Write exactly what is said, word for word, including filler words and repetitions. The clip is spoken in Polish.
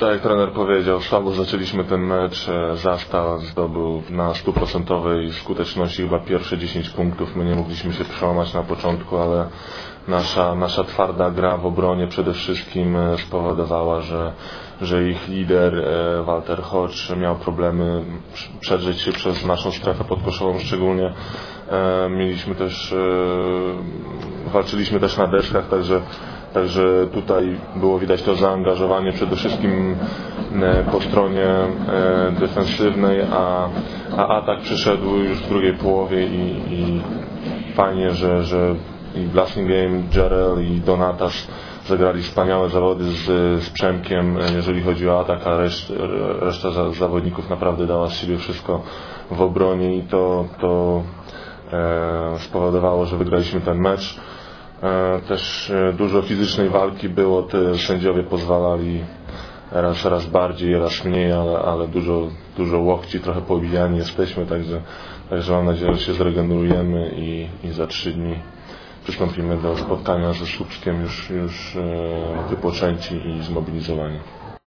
Tak jak trener powiedział, słabo zaczęliśmy ten mecz. Zasta zdobył na stuprocentowej skuteczności chyba pierwsze dziesięć punktów. My nie mogliśmy się przełamać na początku, ale nasza, nasza twarda gra w obronie przede wszystkim spowodowała, że, że ich lider Walter Hodge miał problemy przedrzeć się przez naszą strefę podkoszową szczególnie. Mieliśmy też, walczyliśmy też na deskach, także Także tutaj było widać to zaangażowanie przede wszystkim po stronie defensywnej, a, a atak przyszedł już w drugiej połowie i, i fajnie, że, że i Blasingame, Jarrell i Donatas zagrali wspaniałe zawody z, z Przemkiem, jeżeli chodzi o atak, a reszt, reszta za, zawodników naprawdę dała z siebie wszystko w obronie i to, to e, spowodowało, że wygraliśmy ten mecz. Też dużo fizycznej walki było, te sędziowie pozwalali raz, raz bardziej, raz mniej, ale, ale dużo, dużo łokci, trochę poobijani jesteśmy, także, także mam nadzieję, że się zregenerujemy i, i za trzy dni przystąpimy do spotkania ze Słupskiem już, już wypoczęci i zmobilizowani.